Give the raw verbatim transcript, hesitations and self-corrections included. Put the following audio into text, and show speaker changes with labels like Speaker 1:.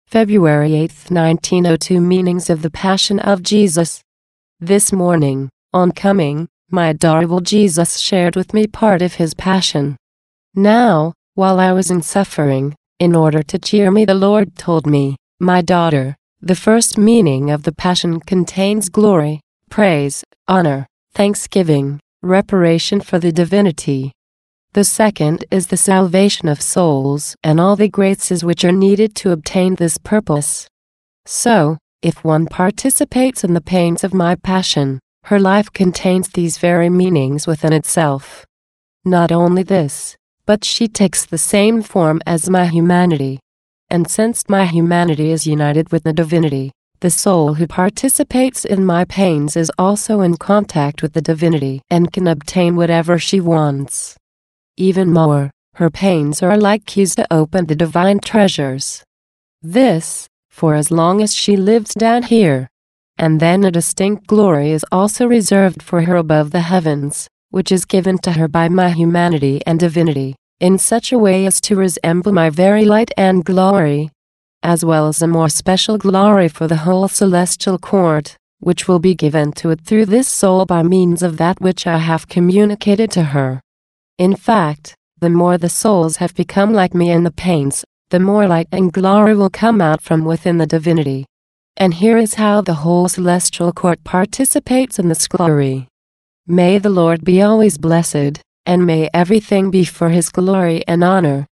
Speaker 1: February eighth, nineteen oh two. Meanings of the Passion of Jesus. This morning, on coming, my adorable Jesus shared with me part of his passion. Now, while I was in suffering, in order to cheer me, the Lord told me, "My daughter, the first meaning of the Passion contains glory, praise, honor, thanksgiving, reparation for the divinity. The second is the salvation of souls and all the graces which are needed to obtain this purpose. So, if one participates in the pains of my passion, her life contains these very meanings within itself. Not only this, but she takes the same form as my humanity. And since my humanity is united with the divinity, the soul who participates in my pains is also in contact with the divinity and can obtain whatever she wants. Even more, her pains are like keys to open the divine treasures. This, for as long as she lives down here. And then a distinct glory is also reserved for her above the heavens, which is given to her by my humanity and divinity, in such a way as to resemble my very light and glory, as well as a more special glory for the whole celestial court, which will be given to it through this soul by means of that which I have communicated to her. In fact, the more the souls have become like me in the pains, the more light and glory will come out from within the divinity. And here is how the whole celestial court participates in this glory. May the Lord be always blessed, and may everything be for his glory and honor.